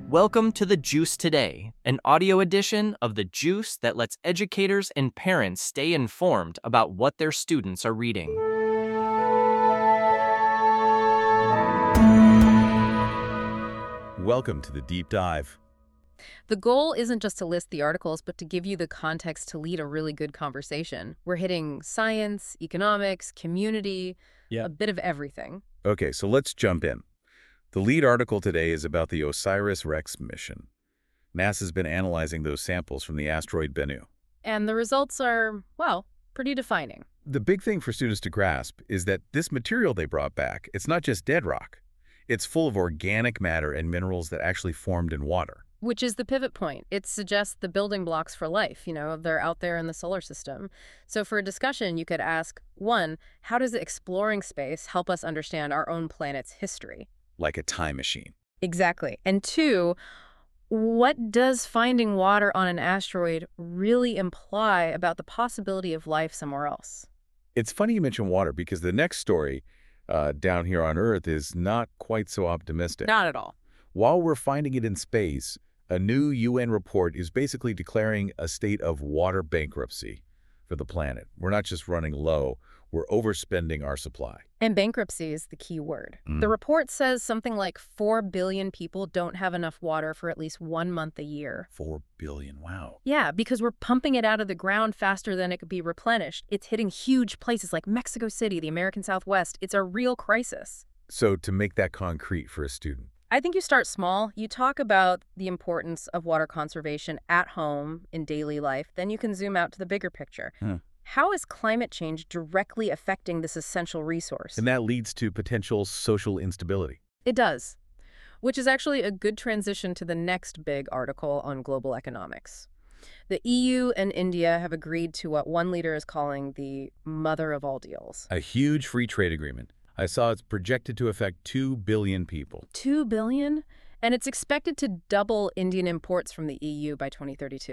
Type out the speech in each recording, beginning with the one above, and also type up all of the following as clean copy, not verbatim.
Welcome to The Juice Today, an audio edition of The Juice that lets educators and parents stay informed about what their students are reading. Welcome to the Deep Dive. The goal isn't just to list the articles, but to give you the context to lead a really good conversation. We're hitting science, economics, community, a bit of everything. Okay, so let's jump in. The lead article today is about the OSIRIS-REx mission. NASA's been analyzing those samples from the asteroid Bennu. And the results are, well, pretty defining. The big thing for students to grasp is that this material they brought back, it's not just dead rock. It's full of organic matter and minerals that actually formed in water. Which is the pivot point. It suggests the building blocks for life, they're out there in the solar system. So for a discussion, you could ask, 1, how does exploring space help us understand our own planet's history? Like a time machine. Exactly. And 2, what does finding water on an asteroid really imply about the possibility of life somewhere else? It's funny you mention water because the next story down here on Earth is not quite so optimistic. Not at all. While we're finding it in space, a new UN report is basically declaring a state of water bankruptcy for the planet. We're not just running low, we're overspending our supply. And bankruptcy is the key word. The report says something like 4 billion people don't have enough water for at least 1 month a year. 4 billion, wow. Yeah, because we're pumping it out of the ground faster than it could be replenished. It's hitting huge places like Mexico City, the American Southwest. It's a real crisis. So to make that concrete for a student, I think you start small. You talk about the importance of water conservation at home in daily life. Then you can zoom out to the bigger picture. How is climate change directly affecting this essential resource? and that leads to potential social instability. It does, which is actually a good transition to the next big article on global economics. The EU and India have agreed to what one leader is calling the mother of all deals. A huge free trade agreement. I saw it's projected to affect 2 billion people. 2 billion? And it's expected to double Indian imports from the EU by 2032.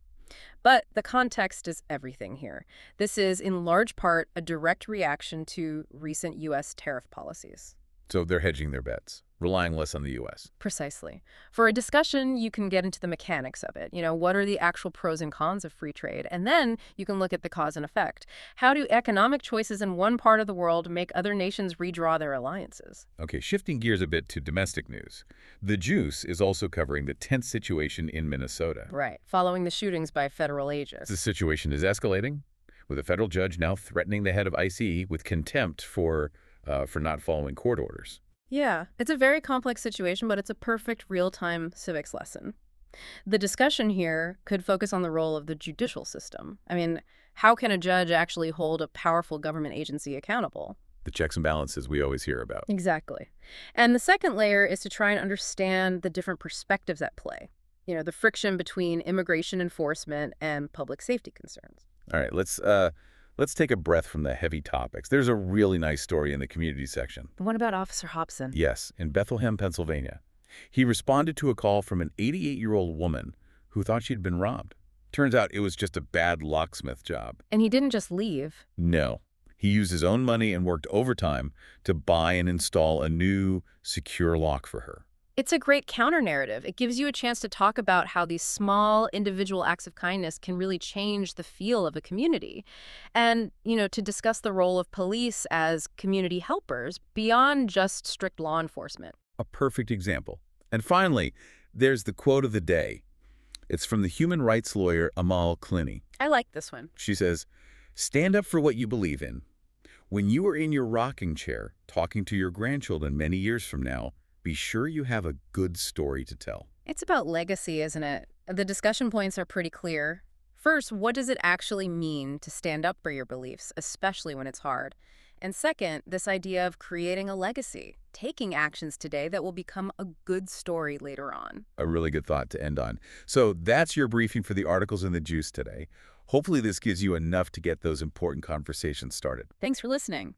But the context is everything here. This is, in large part, a direct reaction to recent U.S. tariff policies. So they're hedging their bets, relying less on the U.S. Precisely. For a discussion, you can get into the mechanics of it. What are the actual pros and cons of free trade? And then you can look at the cause and effect. How do economic choices in one part of the world make other nations redraw their alliances? Okay, shifting gears a bit to domestic news. The Juice is also covering the tense situation in Minnesota. Right, following the shootings by federal agents. The situation is escalating, with a federal judge now threatening the head of ICE with contempt for not following court orders. Yeah, it's a very complex situation, but it's a perfect real-time civics lesson. The discussion here could focus on the role of the judicial system. How can a judge actually hold a powerful government agency accountable? The checks and balances we always hear about. Exactly. And the second layer is to try and understand the different perspectives at play. The friction between immigration enforcement and public safety concerns. All right, let's take a breath from the heavy topics. There's a really nice story in the community section. The one about Officer Hobson. Yes, in Bethlehem, Pennsylvania. He responded to a call from an 88-year-old woman who thought she'd been robbed. Turns out it was just a bad locksmith job. And he didn't just leave. No. He used his own money and worked overtime to buy and install a new, secure lock for her. It's a great counter-narrative. It gives you a chance to talk about how these small individual acts of kindness can really change the feel of a community. And, to discuss the role of police as community helpers beyond just strict law enforcement. A perfect example. And finally, there's the quote of the day. It's from the human rights lawyer Amal Clooney. I like this one. She says, "Stand up for what you believe in. When you are in your rocking chair talking to your grandchildren many years from now, be sure you have a good story to tell." It's about legacy, isn't it? The discussion points are pretty clear. First, what does it actually mean to stand up for your beliefs, especially when it's hard? And second, this idea of creating a legacy, taking actions today that will become a good story later on. A really good thought to end on. So that's your briefing for the articles in the Juice today. Hopefully this gives you enough to get those important conversations started. Thanks for listening.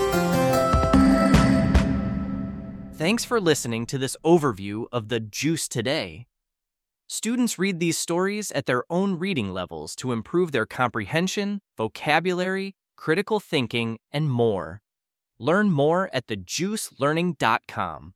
Thanks for listening to this overview of The Juice Today. Students read these stories at their own reading levels to improve their comprehension, vocabulary, critical thinking, and more. Learn more at thejuicelearning.com.